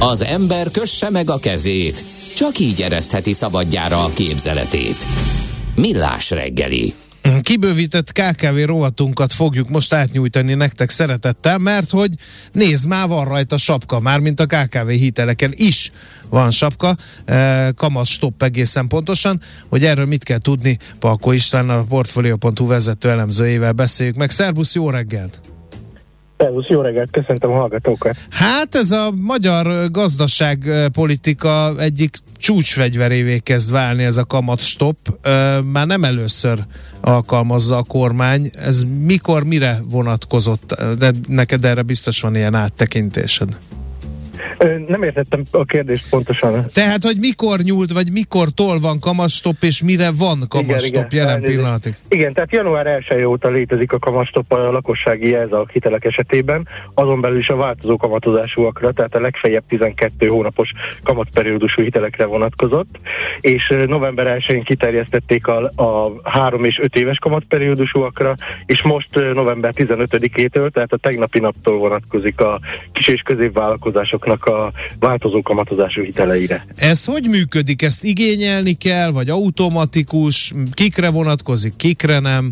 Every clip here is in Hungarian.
Az ember kösse meg a kezét, csak így eresztheti szabadjára a képzeletét. Millás reggeli. Kibővített KKV rovatunkat fogjuk most átnyújtani nektek szeretettel, mert hogy nézd, már van rajta sapka, mármint a KKV hiteleken is van sapka, kamat stop egészen pontosan, hogy erről mit kell tudni, Palkó Istvánnal, a Portfolio.hu vezető elemzőjével beszéljük meg. Szerbusz, jó reggelt! Szervusz, jó reggelt, köszöntöm a hallgatókat! Hát ez a magyar gazdaságpolitika egyik csúcsfegyverévé kezd válni ez a kamatstop. Már nem először alkalmazza a kormány. Ez mikor, mire vonatkozott? De neked erre biztos van ilyen áttekintésed. Nem értettem a kérdést pontosan. Tehát, hogy mikor nyúlt, vagy mikortól van kamatstop, és mire van kamatstop jelen pillanatig? Igen, tehát január 1 óta létezik a kamatstop a lakossági jelzálog hitelek esetében, azon belül is a változó kamatozásúakra, tehát a legfeljebb 12 hónapos kamatperiódusú hitelekre vonatkozott, és november 1-én kiterjesztették a 3 és 5 éves kamatperiódusúakra, és most november 15-től, tehát a tegnapi naptól vonatkozik a kis- és középvállalkozásoknak a változó kamatozású hiteleire. Ez hogy működik? Ezt igényelni kell, vagy automatikus? Kikre vonatkozik, kikre nem?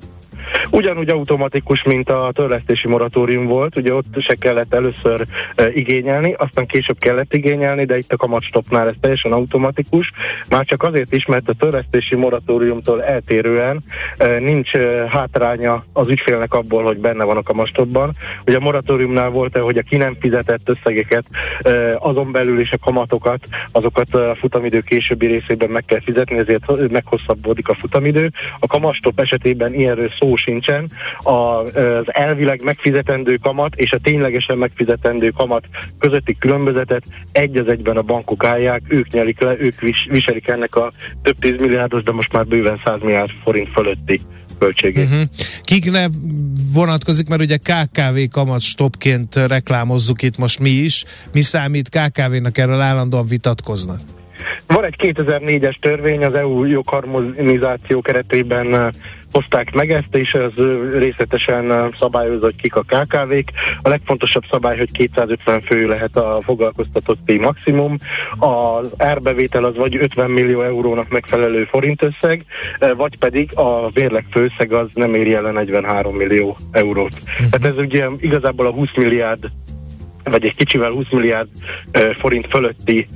Ugyanúgy automatikus, mint a törlesztési moratórium volt, ugye ott se kellett először igényelni, aztán később kellett igényelni, de itt a kamatstopnál ez teljesen automatikus, már csak azért is, mert a törlesztési moratóriumtól eltérően nincs hátránya az ügyfélnek abból, hogy benne van a kamatstopban. Ugye a moratóriumnál volt, hogy a ki nem fizetett összegeket, azon belül is a kamatokat, azokat a futamidő későbbi részében meg kell fizetni, ezért meghosszabbodik a futamidő. A kamatstop esetében ilyenről szó sincsen. Az elvileg megfizetendő kamat és a ténylegesen megfizetendő kamat közötti különbözetet egy az egyben a bankok állják, ők nyelik le, ők viselik ennek a több 10 milliárdos, de most már bőven 100 milliárd forint fölötti költségét. Kikre vonatkozik, mert ugye KKV kamatstopként reklámozzuk itt most mi is. Mi számít KKV-nak, erről állandóan vitatkoznak? Van egy 2004-es törvény, az EU jogharmonizáció keretében hozták meg ezt, és ez részletesen szabályozza, hogy kik a KKV-k. A legfontosabb szabály, hogy 250 fő lehet a foglalkoztatotti maximum. Az árbevétel az vagy 50 millió eurónak megfelelő forintösszeg, vagy pedig a vérleg főösszeg az nem éri el a 43 millió eurót. Tehát ez ugye igazából a 20 milliárd, vagy egy kicsivel 20 milliárd forint fölötti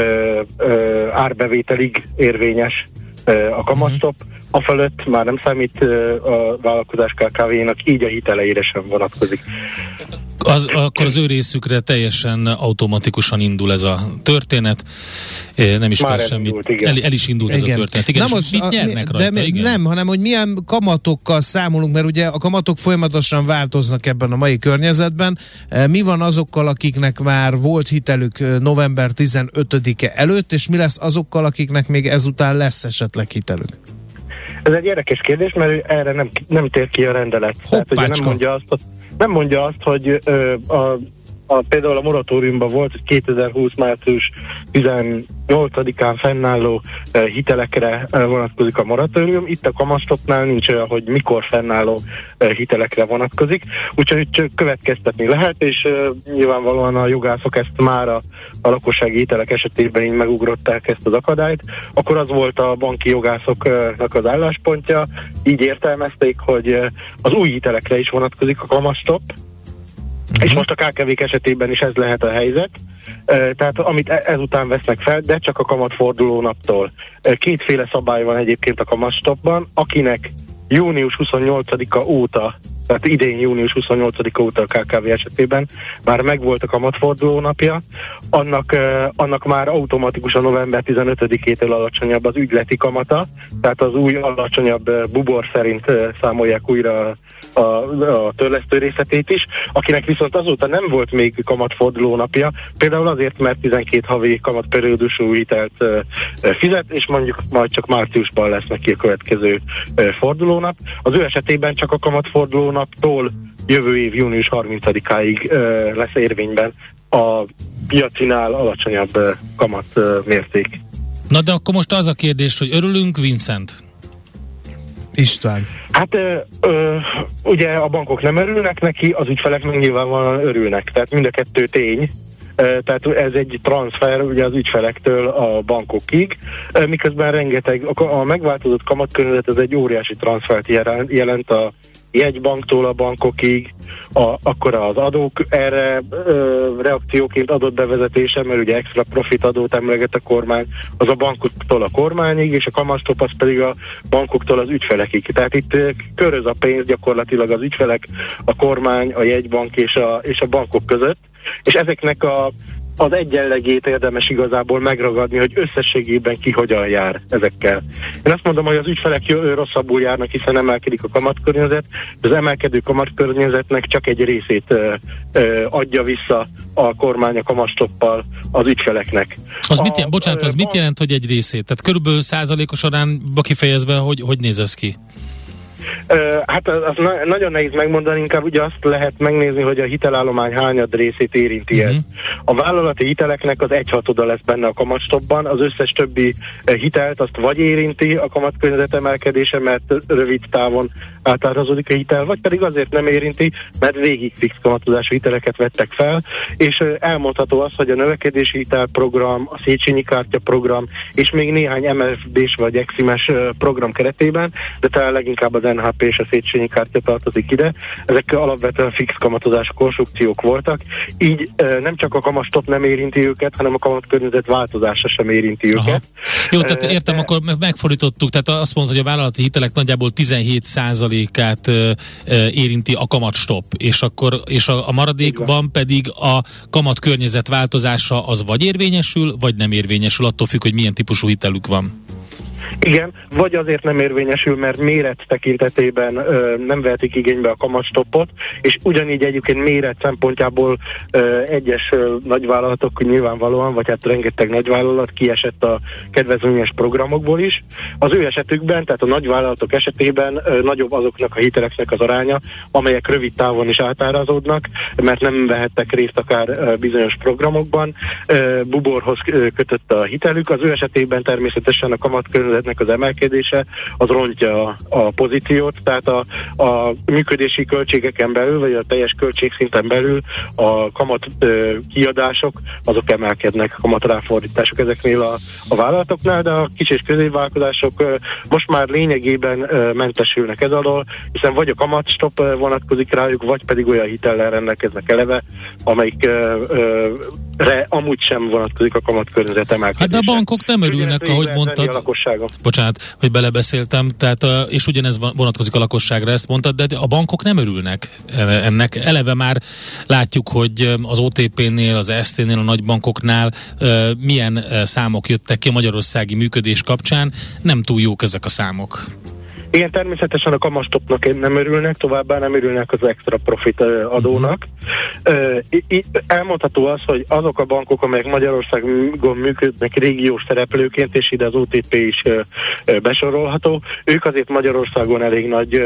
árbevételig érvényes a kamatstop, a fölött már nem számít a vállalkozás KKV-nak, így a hiteleire sem vonatkozik. Akkor az ő részükre teljesen automatikusan indul ez a történet, nem is már kell semmit. Indult, el is indult ez a történet. Igen, na most mit nyernek rajta? Igen? Nem, hanem hogy milyen kamatokkal számolunk, mert ugye a kamatok folyamatosan változnak ebben a mai környezetben. Mi van azokkal, akiknek már volt hitelük november 15-e előtt, és mi lesz azokkal, akiknek még ezután lesz esetleg hitelük? Ez egy érdekes kérdés, mert erre nem tér ki a rendelet. Tehát, ugye nem mondja azt, hogy például a moratóriumban volt, hogy 2020. március 18-án fennálló hitelekre vonatkozik a moratórium. Itt a kamatstopnál nincs olyan, hogy mikor fennálló hitelekre vonatkozik, úgyhogy csak következtetni lehet, és nyilvánvalóan a jogászok ezt már a lakossági hitelek esetében így megugrották ezt az akadályt. Akkor az volt a banki jogászoknak az álláspontja, így értelmezték, hogy az új hitelekre is vonatkozik a kamatstop, és most a KKV-k esetében is ez lehet a helyzet, tehát amit ezután vesznek fel, de csak a kamatforduló naptól. Kétféle szabály van egyébként a kamatstopban, akinek június 28-a óta, tehát idén június 28-a óta a KKV esetében már megvolt a kamatforduló napja, annak már automatikusan november 15-től alacsonyabb az ügyleti kamata, tehát az új alacsonyabb bubor szerint számolják újra a törlesztő részletét is, akinek viszont azóta nem volt még kamatforduló napja, például azért, mert 12 havi kamatperiódusú hitelt fizet, és mondjuk majd csak márciusban lesz neki a következő fordulónap. Az ő esetében csak a kamatfordulónaptól jövő év június 30-áig lesz érvényben a piacinál alacsonyabb kamat mérték. Na de akkor most az a kérdés, hogy örülünk, Vincent? István. Hát ugye a bankok nem örülnek neki, az ügyfelek meg nyilvánvalóan örülnek. Tehát mind a kettő tény. Tehát ez egy transfer ugye az ügyfelektől a bankokig, miközben rengeteg, a megváltozott kamatkörnyezet ez egy óriási transfert jelent a jegybanktól a bankokig, akkor az adók erre reakcióként adott bevezetése, mert ugye extra profit adót emleget a kormány, az a bankoktól a kormányig, és a kamatstop az pedig a bankoktól az ügyfelekig. Tehát itt köröz a pénz gyakorlatilag az ügyfelek, a kormány, a jegybank és a bankok között, és ezeknek az egyenlegét érdemes igazából megragadni, hogy összességében ki hogyan jár ezekkel. Én azt mondom, hogy az ügyfelek rosszabbul járnak, hiszen emelkedik a kamatkörnyezet, de az emelkedő kamatkörnyezetnek csak egy részét adja vissza a kormány a kamatstoppal az ügyfeleknek. Az mit jelent, hogy egy részét? Tehát körülbelül százalékos arányba kifejezve, hogy néz ez ki? Hát az nagyon nehéz megmondani, inkább ugye azt lehet megnézni, hogy a hitelállomány hányad részét érinti ez. A vállalati hiteleknek az 1/6 lesz benne a kamatstopban, az összes többi hitelt azt vagy érinti a kamatkörnyezet emelkedése, mert rövid távon átárazódik a hitel, vagy pedig azért nem érinti, mert végig fix kamatozású hiteleket vettek fel, és elmondható az, hogy a növekedési hitelprogram, a Széchenyi kártya program, és még néhány MFB-s vagy Eximes program keretében, de talán leginkább az NHP és a Széchenyi kártya tartozik ide, ezek alapvetően fix kamatozású konstrukciók voltak, így nem csak a kamatstop nem érinti őket, hanem a kamatkörnyezet változása sem érinti őket. Jó, tehát értem, akkor megfordítottuk, tehát azt mondod, hogy a vállalati hitelek nagyjából 17%-át érinti a kamatstop, és a maradékban pedig a kamatkörnyezet változása az vagy érvényesül, vagy nem érvényesül, attól függ, hogy milyen típusú hitelük van. Igen, vagy azért nem érvényesül, mert méret tekintetében nem vehetik igénybe a kamatstoppot, és ugyanígy egyébként méret szempontjából egyes nagyvállalatok nyilvánvalóan, vagy hát rengeteg nagyvállalat kiesett a kedvezményes programokból is. Az ő esetükben, tehát a nagyvállalatok esetében nagyobb azoknak a hiteleknek az aránya, amelyek rövid távon is átárazódnak, mert nem vehettek részt akár bizonyos programokban, buborhoz kötött a hitelük. Az ő esetében természetesen a kamatkörnyezetnek az emelkedése az rontja a pozíciót, tehát a működési költségeken belül, vagy a teljes költségszinten belül a kamat kiadások, azok emelkednek, a kamatráfordítások ezeknél a vállalatoknál, de a kis és középvállalkozások most már lényegében mentesülnek ez alól, hiszen vagy a kamatstop vonatkozik rájuk, vagy pedig olyan hitellel rendelkeznek eleve, amelyikre amúgy sem vonatkozik a kamatkörnyezet emelkedése. Hát de a bankok nem örülnek, ahogy mondtad. Bocsánat, hogy belebeszéltem, tehát, és ugyanez vonatkozik a lakosságra, ezt mondtad, de a bankok nem örülnek ennek. Eleve már látjuk, hogy az OTP-nél, az ST-nél, a nagybankoknál milyen számok jöttek ki a magyarországi működés kapcsán. Nem túl jók ezek a számok. Igen, természetesen a kamatstopnak nem örülnek, továbbá nem örülnek az extra profit adónak. Elmondható az, hogy azok a bankok, amelyek Magyarországon működnek régiós szereplőként, és ide az OTP is besorolható, ők azért Magyarországon elég nagy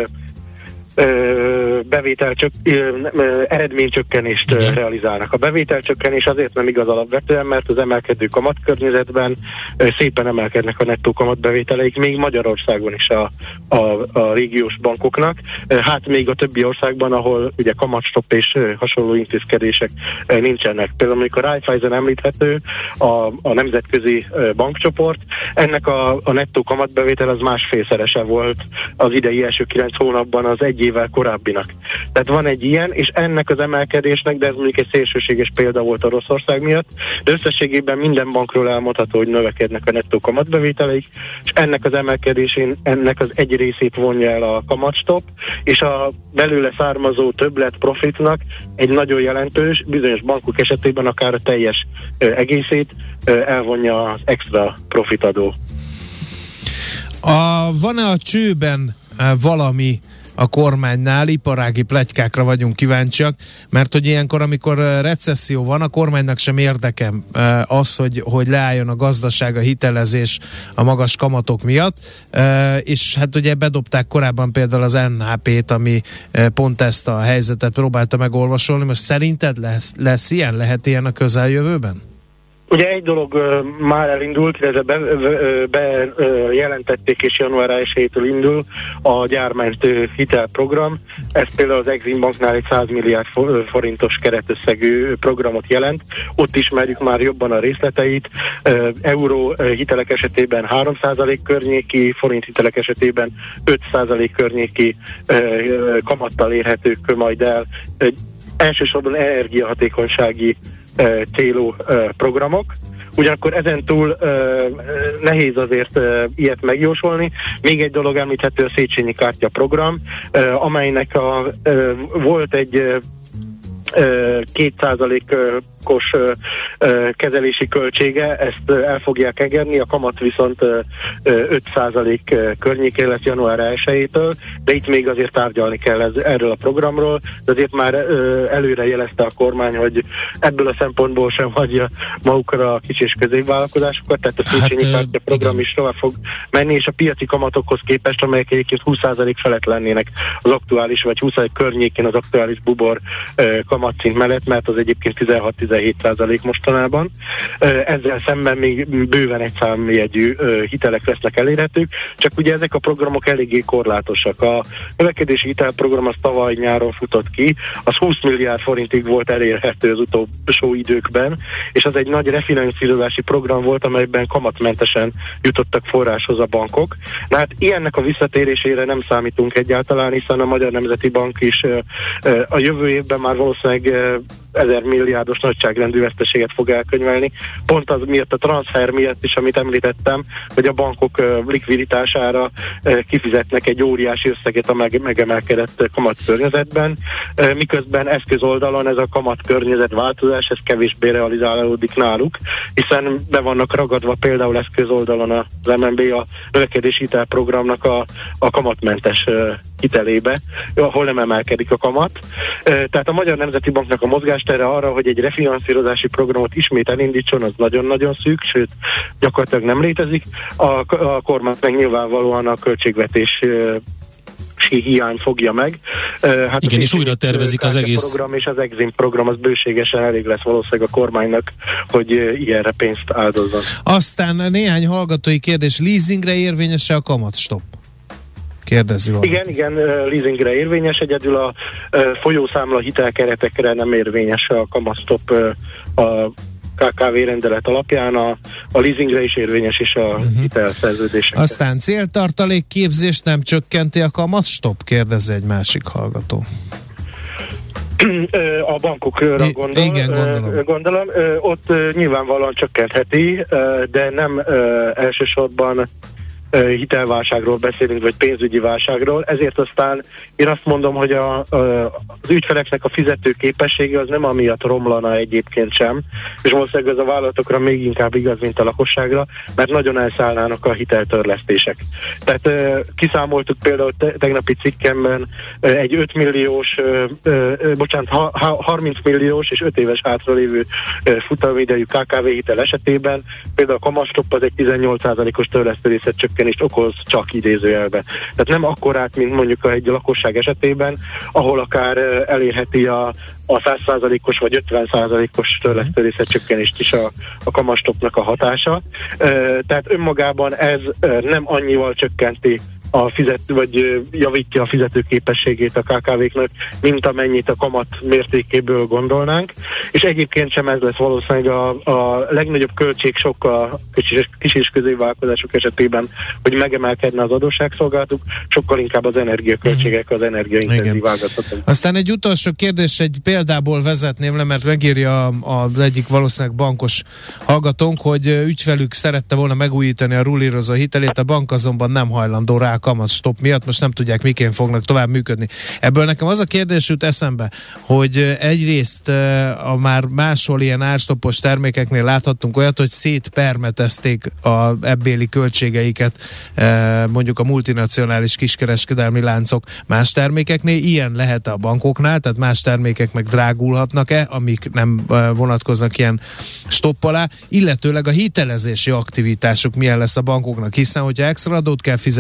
eredménycsökkenést realizálnak. A bevételcsökkenés azért nem igaz alapvetően, mert az emelkedő kamatkörnyezetben szépen emelkednek a nettó kamatbevételeik, még Magyarországon is a régiós bankoknak. Hát még a többi országban, ahol ugye kamatstop és hasonló intézkedések nincsenek. Például amikor a Raiffeisen említhető, a nemzetközi bankcsoport, ennek a nettó kamatbevétel az másfélszerese volt az idei első 9 hónapban az egy évvel korábbinak. Tehát van egy ilyen, és ennek az emelkedésnek, de ez mondjuk egy szélsőséges példa volt Oroszország miatt, de összességében minden bankról elmondható, hogy növekednek a nettó kamatbevételeik, és ennek az emelkedésén, ennek az egy részét vonja el a kamatstop, és a belőle származó többlet profitnak egy nagyon jelentős, bizonyos bankok esetében akár a teljes egészét elvonja az extra profitadó. Van-e a csőben valami a kormánynál? Iparági pletykákra vagyunk kíváncsiak, mert hogy ilyenkor, amikor recesszió van, a kormánynak sem érdeke az, hogy leálljon a gazdaság, a hitelezés a magas kamatok miatt, és hát ugye bedobták korábban például az NHP-t, ami pont ezt a helyzetet próbálta megolvasolni. Most szerinted lesz ilyen? Lehet ilyen a közeljövőben? Ugye egy dolog már elindult, illetve bejelentették, és január 1-től indul a gyármentő hitelprogram. Ez például az Exim Banknál egy 100 milliárd forintos keretösszegű programot jelent. Ott ismerjük már jobban a részleteit. Euró hitelek esetében 3% környéki, forint hitelek esetében 5% környéki kamattal érhetők majd el. Elsősorban energiahatékonysági célú programok. Ugyanakkor ezentúl nehéz azért ilyet megjósolni. Még egy dolog említhető, a Széchenyi kártya program, amelynek volt egy 2%-os kezelési költsége, ezt el fogják engedni, a kamat viszont 5% környékén lesz január 1-től, de itt még azért tárgyalni kell erről a programról, de azért már előre jelezte a kormány, hogy ebből a szempontból sem hagyja magukra a kis és középvállalkozásokat, tehát a Széchenyi kártya program is tovább fog menni, és a piaci kamatokhoz képest, amelyek egyébként 20% felett lennének az aktuális, vagy 20% környékén az aktuális bubor kamatszint mellett, mert az egyébként 16-17% mostanában. Ezzel szemben még bőven egy számjegyű hitelek lesznek elérhetők, csak ugye ezek a programok eléggé korlátosak. A növekedési hitelprogram az tavaly nyáron futott ki, az 20 milliárd forintig volt elérhető az utolsó időkben, és az egy nagy refinanszírozási program volt, amelyben kamatmentesen jutottak forráshoz a bankok. Na hát ilyennek a visszatérésére nem számítunk egyáltalán, hiszen a Magyar Nemzeti Bank is a jövő évben már valószínűleg 1000 milliárdos nagyságrendű veszteséget fog elkönyvelni. Pont az miatt, a transfer miatt is, amit említettem, hogy a bankok likviditására kifizetnek egy óriási összeget a megemelkedett kamatkörnyezetben, miközben eszközoldalon ez a kamatkörnyezet változás, ez kevésbé realizálódik náluk, hiszen be vannak ragadva például eszközoldalon az MNB a növekedési hitelprogramnak a kamatmentes hitelébe, ahol nem emelkedik a kamat. Tehát a Magyar Nemzeti Banknak a mozgástere arra, hogy egy refinanszírozási programot ismét elindítson, az nagyon-nagyon szűk, sőt gyakorlatilag nem létezik. A kormány meg nyilvánvalóan a költségvetés hiány fogja meg. Hát igen, és újra tervezik az egész program, és az Exim program az bőségesen elég lesz valószínűleg a kormánynak, hogy ilyenre pénzt áldozzon. Aztán néhány hallgatói kérdés, leasingre érvényes-e a kamatstopp? Kérdezi valaki. Igen, leasingre érvényes, egyedül a folyószámla hitelkeretekre nem érvényes a kamatstopp a KKV rendelet alapján, a leasingre is érvényes, és a hitelszerződésekre. Aztán céltartalék képzést nem csökkenti a kamatstopp? Kérdezi egy másik hallgató. A bankokra gondolom. Ott nyilvánvalóan csökkentheti, de nem elsősorban hitelválságról beszélünk, vagy pénzügyi válságról, ezért aztán én azt mondom, hogy az ügyfeleknek a fizető képessége az nem amiatt romlana egyébként sem, és valószínűleg ez a vállalatokra még inkább igaz, mint a lakosságra, mert nagyon elszállnának a hiteltörlesztések. Tehát kiszámoltuk például tegnapi cikkemben egy 30 milliós és 5 éves hátralévő futamidejű KKV hitel esetében például a kamatstopp az egy 18%-os törlesztőrészet csökkenést okoz, csak idézőjelbe. Tehát nem akkorát, mint mondjuk egy lakosság esetében, ahol akár elérheti a 100%-os vagy 50%-os törlesztőrészet csökkenést is a kamatstoppnak a hatása. Tehát önmagában ez nem annyival csökkenti vagy javítja a fizetőképességét a KKV-knak, mint amennyit a kamat mértékéből gondolnánk, és egyébként sem ez lesz valószínűleg a legnagyobb költség sokkal kis és középvállalkozások esetében, hogy megemelkedne az adósságszolgálatuk, sokkal inkább az energiaköltségek, az energiaintenzív ágazatok. Aztán egy utolsó kérdés, egy példából vezetném le, mert megírja az egyik valószínűleg bankos hallgatónk, hogy ügyfelük szerette volna megújítani a rullírozó hitelét, a bank azonban nem hajlandó rá kamatstopp miatt, most nem tudják, miként fognak tovább működni. Ebből nekem az a kérdés jut eszembe, hogy egyrészt a már máshol ilyen árstoppos termékeknél láthattunk olyat, hogy szétpermetezték a ebbéli költségeiket mondjuk a multinacionális kiskereskedelmi láncok más termékeknél. Ilyen lehet a bankoknál, tehát más termékek meg drágulhatnak-e, amik nem vonatkoznak ilyen stopp alá, illetőleg a hitelezési aktivitásuk milyen lesz a bankoknak, hiszen hogyha extra adót kell fizetni, meg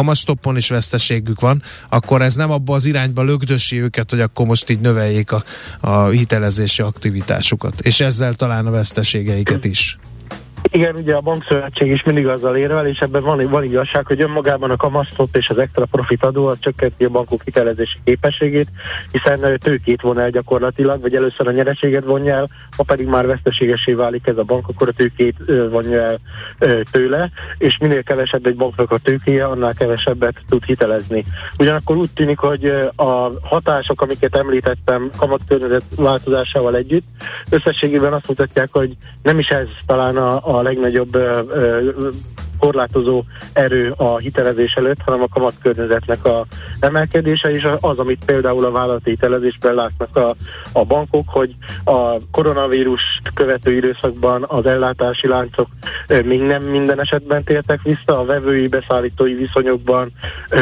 kamatstoppon is veszteségük van, akkor ez nem abba az irányba lögdösi őket, hogy akkor most így növeljék a hitelezési aktivitásukat, és ezzel talán a veszteségeiket is. Igen, ugye a bankszövetség is mindig azzal érvel, és ebben van igazság, hogy önmagában a kamatstop és az extra profit adó az csökkenti a bankok hitelezési képességét, hiszen tőkét von el gyakorlatilag, vagy először a nyereséget vonja el, ha pedig már veszteségesé válik ez a bank, akkor a tőkét vonja el tőle, és minél kevesebb egy banknak a tőkéje, annál kevesebbet tud hitelezni. Ugyanakkor úgy tűnik, hogy a hatások, amiket említettem kamatkörnyezet változásával együtt, összességében azt mutatják, hogy nem is ez talán a legnagyobb korlátozó erő a hitelezés előtt, hanem a kamatkörnyezetnek a emelkedése, és az, amit például a vállalati hitelezésben látnak a bankok, hogy a koronavírust követő időszakban az ellátási láncok még nem minden esetben tértek vissza, a vevői, beszállítói viszonyokban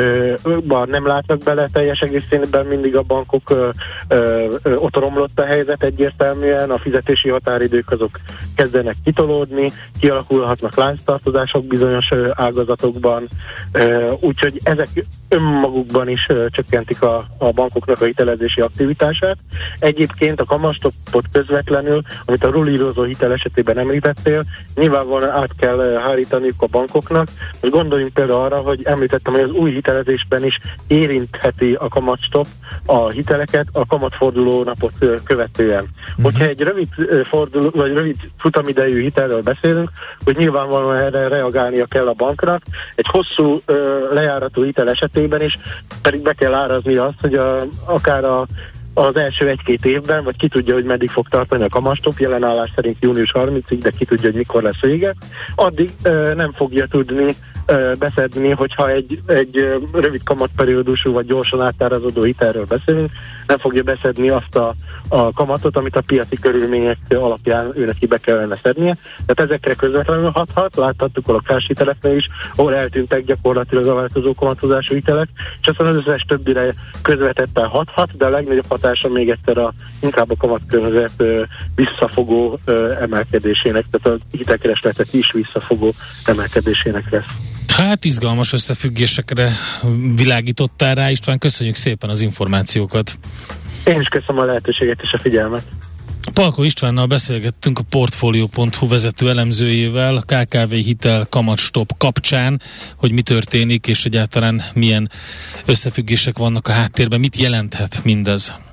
nem látnak bele teljes egészében mindig a bankok, ott romlott a helyzet egyértelműen, a fizetési határidők azok kezdenek kitolódni, kialakulhatnak lánctartozások bizonyos ágazatokban, úgyhogy ezek önmagukban is csökkentik a bankoknak a hitelezési aktivitását. Egyébként a kamatstoppot közvetlenül, amit a rulírozó hitel esetében említettél, nyilvánvalóan át kell hárítaniuk a bankoknak. Most gondoljunk például arra, hogy említettem, hogy az új hitelezésben is érintheti a kamatstopp a hiteleket a kamatforduló napot követően. Hogyha egy rövid futamidejű hitelről beszélünk, hogy nyilvánvalóan erre reagálnia kell a banknak, egy hosszú lejáratú hitel esetében is pedig be kell árazni azt, hogy akár az első 1-2 évben, vagy ki tudja, hogy meddig fog tartani a kamatstopp, jelen állás szerint június 30-ig, de ki tudja, hogy mikor lesz vége, addig nem fogja tudni beszedni, hogyha egy rövid kamatperiódusú vagy gyorsan átárazódó hitelről beszélünk, nem fogja beszedni azt a kamatot, amit a piaci körülmények alapján őnek be kellene szednie. Tehát ezekre közvetlenül hathat, láthattuk a lakáshiteleknél is, ahol eltűntek gyakorlatilag a változó kamatozású hitelek, és aztán az összes többire közvetetten hathat, de a legnagyobb hatása még egyszer inkább a kamatkörnyezet visszafogó emelkedésének, tehát a hitelkeresletek is visszafogó emelkedésének lesz. Hát izgalmas összefüggésekre világítottál rá, István, köszönjük szépen az információkat. Én is köszönöm a lehetőséget és a figyelmet. Palko Istvánnal beszélgettünk, a Portfolio.hu vezető elemzőjével a KKV hitel kamatstopp kapcsán, hogy mi történik és egyáltalán milyen összefüggések vannak a háttérben, mit jelenthet mindez.